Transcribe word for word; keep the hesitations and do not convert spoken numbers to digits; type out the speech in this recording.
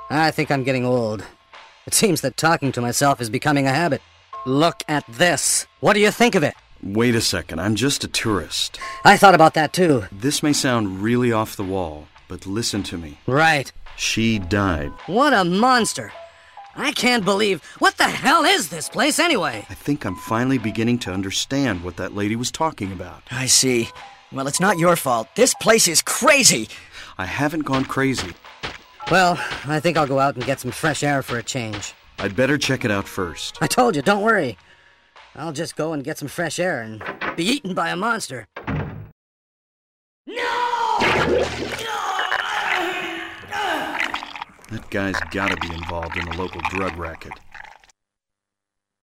I think I'm getting old. It seems that talking to myself is becoming a habit. Look at this. What do you think of it? Wait a second, I'm just a tourist. I thought about that too. This may sound really off the wall, but listen to me. Right. She died. What a monster. I can't believe... What the hell is this place anyway? I think I'm finally beginning to understand what that lady was talking about. I see. Well, it's not your fault. This place is crazy. I haven't gone crazy. Well, I think I'll go out and get some fresh air for a change. I'd better check it out first. I told you, don't worry. I'll just go and get some fresh air and be eaten by a monster. No! That guy's gotta be involved in a local drug racket.